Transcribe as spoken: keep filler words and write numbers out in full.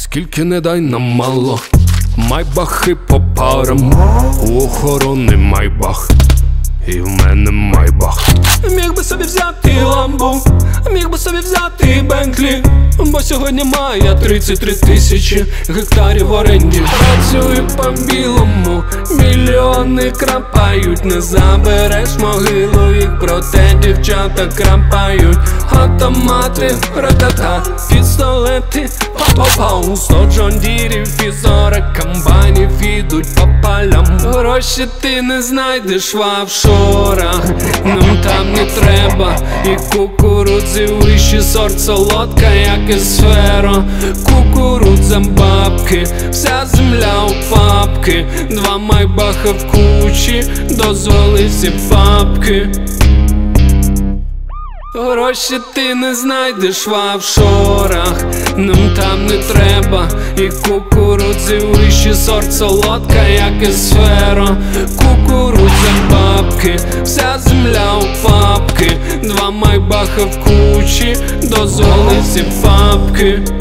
Скільки не дай нам мало, майбахи по парам, у охорони майбах, і в мене майбах. Міг би собі взяти ламбу, міг би собі взяти Бентлі, бо сьогодні має тридцять три тисячі гектарів в оренді. Працюю по білому, мільйони крапають, не забереш могилу їх, проте дівчата крапають. Автомати, ратата, пістолети, па-па-пау, сто джондірів і сорок комбайнів ідуть по полям. Гроші ти не знайдеш в офшорах, нам там не треба і кукурудзи вищий сорт, солодка, як і сфера. Кукурудза бабки, вся земля у папки, два майбаха в кучі, дозволи всі папки. Гроші ти не знайдеш в офшорах, нам там не треба і кукурудзи вищий сорт, солодка, як і сфера. Кукурудза бабки, вся земля у папки, два майбаха в кучі, дозволи всі папки.